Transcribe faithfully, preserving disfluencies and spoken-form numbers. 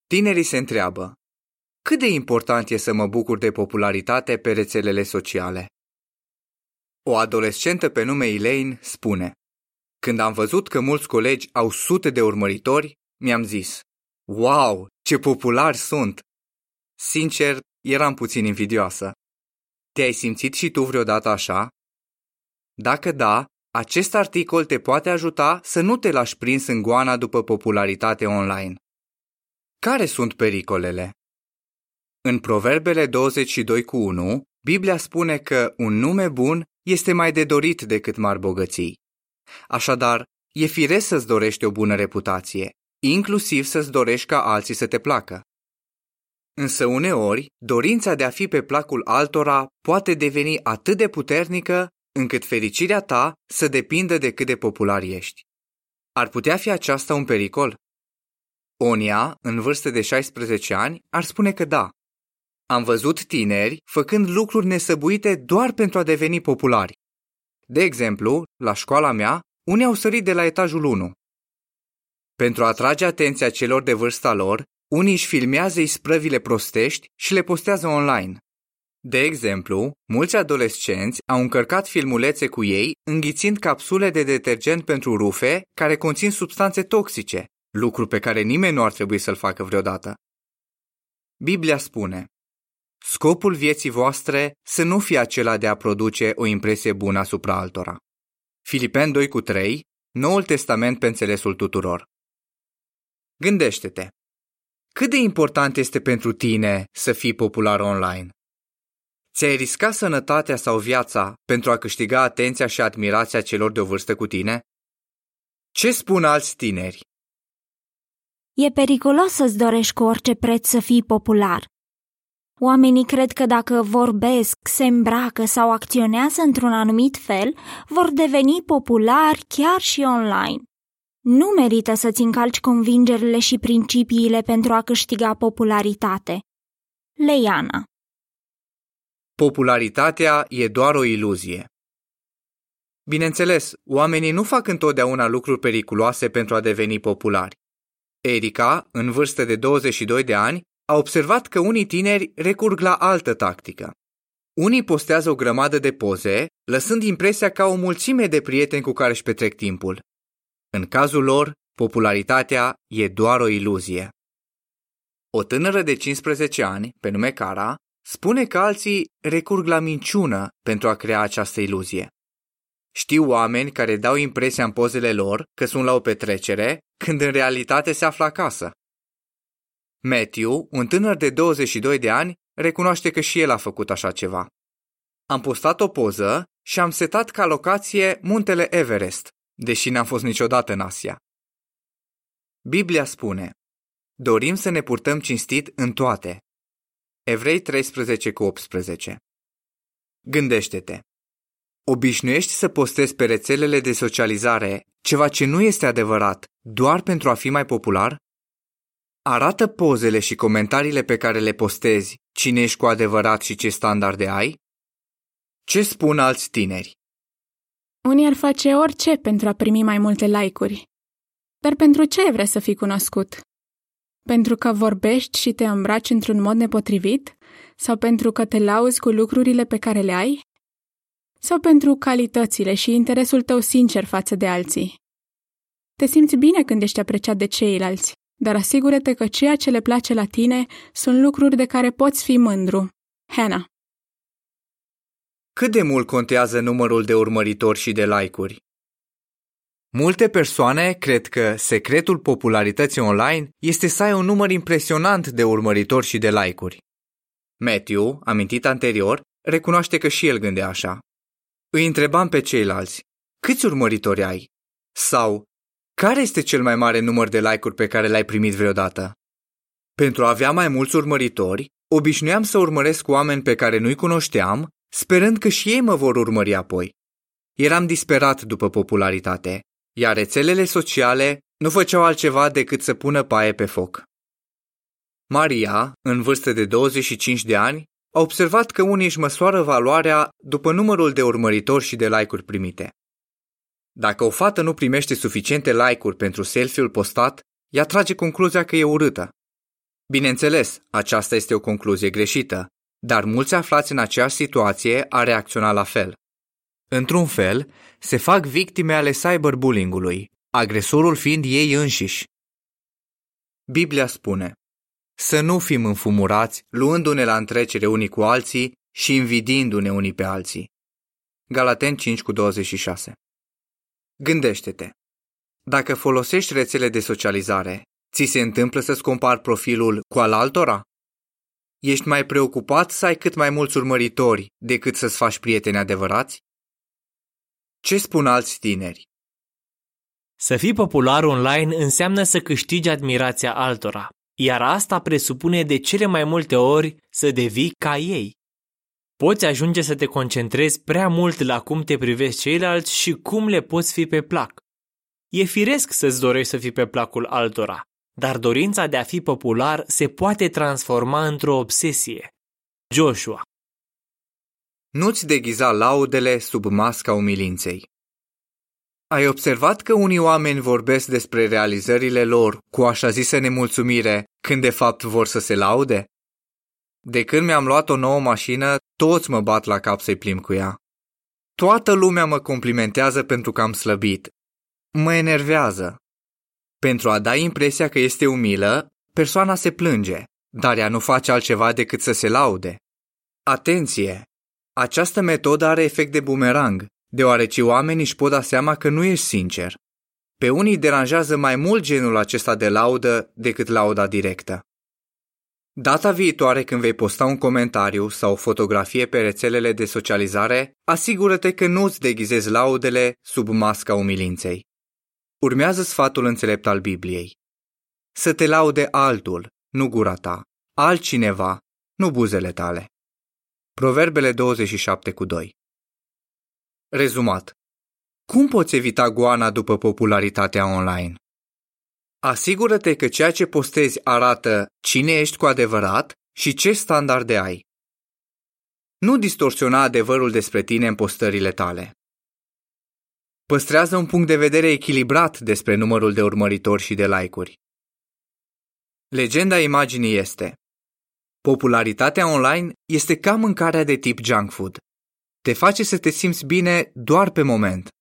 Tinerii se întreabă: cât de important e să mă bucur de popularitate pe rețelele sociale? O adolescentă pe nume Elaine spune: când am văzut că mulți colegi au sute de urmăritori, mi-am zis: wow, ce populari sunt! Sincer, eram puțin invidioasă. Te-ai simțit și tu vreodată așa? Dacă da, acest articol te poate ajuta să nu te lași prins în goana după popularitate online. Care sunt pericolele? În Proverbele douăzeci și doi cu unu, Biblia spune că un nume bun este mai de dorit decât mari bogății. Așadar, e firesc să-ți dorești o bună reputație, inclusiv să-ți dorești ca alții să te placă. Însă uneori, dorința de a fi pe placul altora poate deveni atât de puternică încât fericirea ta să depindă de cât de popular ești. Ar putea fi aceasta un pericol? Onia, în vârstă de șaisprezece ani, ar spune că da. Am văzut tineri făcând lucruri nesăbuite doar pentru a deveni populari. De exemplu, la școala mea, unii au sărit de la etajul unu. Pentru a atrage atenția celor de vârsta lor, unii își filmează isprăvile prostești și le postează online. De exemplu, mulți adolescenți au încărcat filmulețe cu ei înghițind capsule de detergent pentru rufe care conțin substanțe toxice, lucru pe care nimeni nu ar trebui să-l facă vreodată. Biblia spune: scopul vieții voastre să nu fie acela de a produce o impresie bună asupra altora. Filipeni doi cu trei, Noul Testament pe înțelesul tuturor. Gândește-te: cât de important este pentru tine să fii popular online? Ți-ai riscat sănătatea sau viața pentru a câștiga atenția și admirația celor de o vârstă cu tine? Ce spun alți tineri? E periculos să-ți dorești cu orice preț să fii popular. Oamenii cred că dacă vorbesc, se îmbracă sau acționează într-un anumit fel, vor deveni populari chiar și online. Nu merită să-ți încalci convingerile și principiile pentru a câștiga popularitate. Leiana. Popularitatea e doar o iluzie. Bineînțeles, oamenii nu fac întotdeauna lucruri periculoase pentru a deveni populari. Erica, în vârstă de douăzeci și doi de ani, a observat că unii tineri recurg la altă tactică. Unii postează o grămadă de poze, lăsând impresia ca o mulțime de prieteni cu care își petrec timpul. În cazul lor, popularitatea e doar o iluzie. O tânără de cincisprezece ani, pe nume Cara, spune că alții recurg la minciună pentru a crea această iluzie. Știu oameni care dau impresia în pozele lor că sunt la o petrecere, când în realitate se află acasă. Matthew, un tânăr de douăzeci și doi de ani, recunoaște că și el a făcut așa ceva. Am postat o poză și am setat ca locație muntele Everest, deși n-am fost niciodată în Asia. Biblia spune: dorim să ne purtăm cinstit în toate. Evrei treisprezece cu optsprezece. Gândește-te: obișnuiești să postezi pe rețelele de socializare ceva ce nu este adevărat doar pentru a fi mai popular? Arată pozele și comentariile pe care le postezi cine ești cu adevărat și ce standarde ai? Ce spun alți tineri? Unii ar face orice pentru a primi mai multe like-uri. Dar pentru ce vrei să fii cunoscut? Pentru că vorbești și te îmbraci într-un mod nepotrivit? Sau pentru că te lauzi cu lucrurile pe care le ai? Sau pentru calitățile și interesul tău sincer față de alții? Te simți bine când ești apreciat de ceilalți, dar asigură-te că ceea ce le place la tine sunt lucruri de care poți fi mândru. Hannah. Cât de mult contează numărul de urmăritori și de like-uri? Multe persoane cred că secretul popularității online este să ai un număr impresionant de urmăritori și de like-uri. Matthew, amintit anterior, recunoaște că și el gândea așa. Îi întrebam pe ceilalți: câți urmăritori ai? Sau: care este cel mai mare număr de like-uri pe care l-ai primit vreodată? Pentru a avea mai mulți urmăritori, obișnuiam să urmăresc oameni pe care nu-i cunoșteam, sperând că și ei mă vor urmări apoi. Eram disperat după popularitate, iar rețelele sociale nu făceau altceva decât să pună paie pe foc. Maria, în vârstă de douăzeci și cinci de ani, a observat că unii își măsoară valoarea după numărul de urmăritori și de like-uri primite. Dacă o fată nu primește suficiente like-uri pentru selfie-ul postat, ea trage concluzia că e urâtă. Bineînțeles, aceasta este o concluzie greșită, dar mulți aflați în aceeași situație ar reacționa la fel. Într-un fel, se fac victime ale cyberbullying-ului, agresorul fiind ei înșiși. Biblia spune: să nu fim înfumurați, luându-ne la întrecere unii cu alții și invidiindu-ne unii pe alții. Galateni cinci cu douăzeci și șase. Gândește-te. Dacă folosești rețele de socializare, ți se întâmplă să-ți compari profilul cu al altora? Ești mai preocupat să ai cât mai mulți urmăritori decât să-ți faci prieteni adevărați? Ce spun alți tineri? Să fii popular online înseamnă să câștigi admirația altora, iar asta presupune de cele mai multe ori să devii ca ei. Poți ajunge să te concentrezi prea mult la cum te privesc ceilalți și cum le poți fi pe plac. E firesc să-ți dorești să fii pe placul altora, dar dorința de a fi popular se poate transforma într-o obsesie. Joshua. Nu-ți deghiza laudele sub masca umilinței. Ai observat că unii oameni vorbesc despre realizările lor cu așa zisă nemulțumire, când de fapt vor să se laude? De când mi-am luat o nouă mașină, toți mă bat la cap să-i plimb cu ea. Toată lumea mă complimentează pentru că am slăbit. Mă enervează. Pentru a da impresia că este umilă, persoana se plânge, dar ea nu face altceva decât să se laude. Atenție! Această metodă are efect de bumerang, deoarece oamenii își pot da seama că nu ești sincer. Pe unii deranjează mai mult genul acesta de laudă decât lauda directă. Data viitoare când vei posta un comentariu sau o fotografie pe rețelele de socializare, asigură-te că nu îți deghizezi laudele sub masca umilinței. Urmează sfatul înțelept al Bibliei. Să te laude altul, nu gura ta, altcineva, nu buzele tale. Proverbele douăzeci și șapte cu doi. Rezumat. Cum poți evita goana după popularitatea online? Asigură-te că ceea ce postezi arată cine ești cu adevărat și ce standarde ai. Nu distorsiona adevărul despre tine în postările tale. Păstrează un punct de vedere echilibrat despre numărul de urmăritori și de like-uri. Legenda imaginii este: popularitatea online este ca mâncarea de tip junk food. Te face să te simți bine doar pe moment,